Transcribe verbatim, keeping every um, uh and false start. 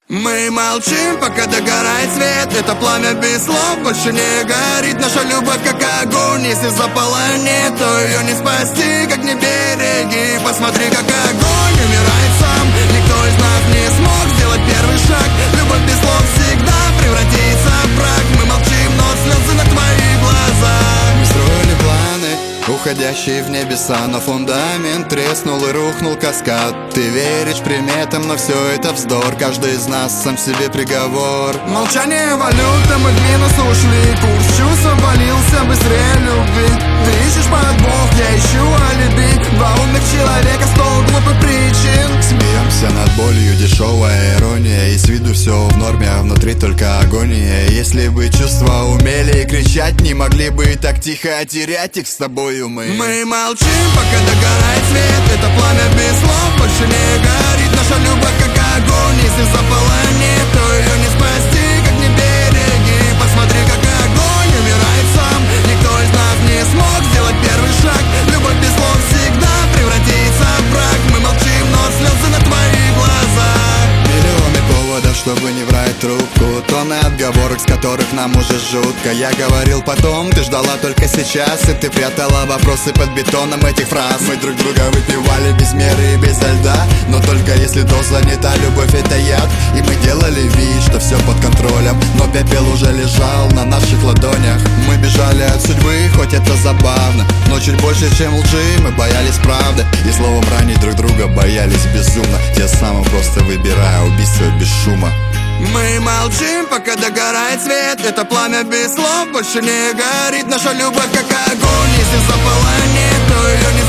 Мы молчим, пока догорает свет. Это пламя без слов больше не горит. Наша любовь как огонь, если заполонит, то ее не спасти, как не береги. Посмотри, как огонь умирает сам. Никто из нас не смог сделать первый шаг. Любовь без слов всегда превратится в прах. Мы молчим, но слезы на твоих глазах. Мы строили планы, уходящие в небеса, но фундамент треснул и рухнул каскад. Ты веришь приметам, но все это вздор. Каждый из нас сам себе приговор. Молчание валюта, мы в минус ушли. Курс чувств обвалился быстрее любви. Ты ищешь подвох, я ищу алиби. Два умных человека, сто глупых причин. Смеемся над болью, дешевая ирония. И с виду все в норме, а внутри только агония. Если бы чувства умели кричать, не могли бы так тихо терять их с тобою мы. Мы молчим, пока догорает свет. Это пламя без слов больше не горит. Наша любовь как огонь, если заполонит, то ее не спасти, как не береги. Посмотри, как огонь умирает сам. Никто из нас не смог сделать первый шаг. Любовь без слов всегда превратится в брак. Мы молчим, но слезы на твоих глазах. Миллионы поводов, чтобы не врать трубку. Тонны отговорок, с которых нам уже жутко. Я говорил потом, ты ждала только сейчас. И ты прятала вопросы под бетоном этих фраз. Мы друг друга выпивали без меры и без льда. Но только если доза не та, любовь это яд. И мы делали вид, что все под контролем. Но пепел уже лежал на наших ладонях. Мы бежали от судьбы, хоть это забавно. Но чуть больше, чем лжи, мы боялись правды. И словом ранить друг друга боялись безумно. Те самые просто выбирая убийство без шума. Мы молчим, пока догорает свет. Это пламя без слов больше не горит. Наша любовь как огонь, если заполонит, то ее не